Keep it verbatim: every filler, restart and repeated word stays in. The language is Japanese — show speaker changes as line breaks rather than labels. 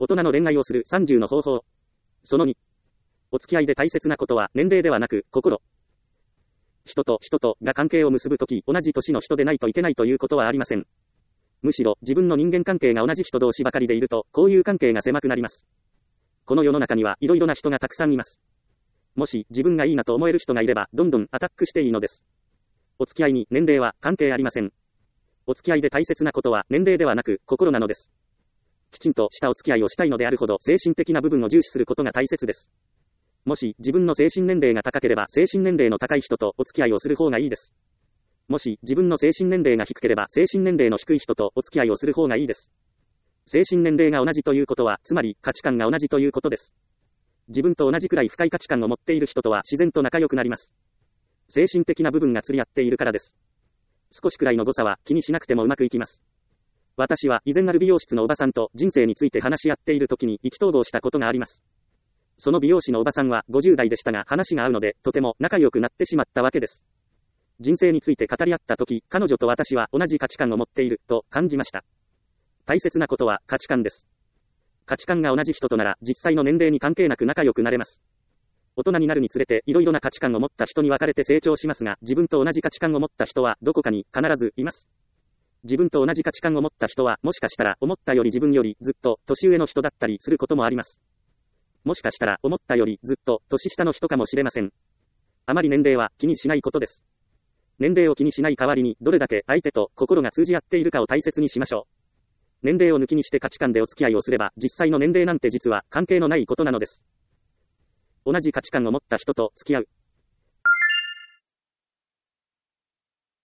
大人の恋愛をするさんじゅうの方法。そのに。お付き合いで大切なことは年齢ではなく心。人と人とが関係を結ぶとき、同じ年の人でないといけないということはありません。むしろ自分の人間関係が同じ人同士ばかりでいると、交友関係が狭くなります。この世の中にはいろいろな人がたくさんいます。もし自分がいいなと思える人がいれば、どんどんアタックしていいのです。お付き合いに年齢は関係ありません。お付き合いで大切なことは年齢ではなく心なのです。きちんとしたお付き合いをしたいのであるほど精神的な部分を重視することが大切です。もし自分の精神年齢が高ければ精神年齢の高い人とお付き合いをする方がいいです。もし自分の精神年齢が低ければ精神年齢の低い人とお付き合いをする方がいいです。精神年齢が同じということは、つまり価値観が同じということです。自分と同じくらい深い価値観を持っている人とは自然と仲良くなります。精神的な部分が釣り合っているからです。少しくらいの誤差は気にしなくてもうまくいきます。私は以前ある美容室のおばさんと人生について話し合っている時に意気投合したことがあります。その美容師のおばさんはごじゅう代でしたが話が合うのでとても仲良くなってしまったわけです。人生について語り合った時、彼女と私は同じ価値観を持っていると感じました。大切なことは価値観です。価値観が同じ人となら実際の年齢に関係なく仲良くなれます。大人になるにつれていろいろな価値観を持った人に分かれて成長しますが、自分と同じ価値観を持った人はどこかに必ずいます。自分と同じ価値観を持った人はもしかしたら思ったより自分よりずっと年上の人だったりすることもあります。もしかしたら思ったよりずっと年下の人かもしれません。あまり年齢は気にしないことです。年齢を気にしない代わりにどれだけ相手と心が通じ合っているかを大切にしましょう。年齢を抜きにして価値観でお付き合いをすれば実際の年齢なんて実は関係のないことなのです。同じ価値観を持った人と付き合う。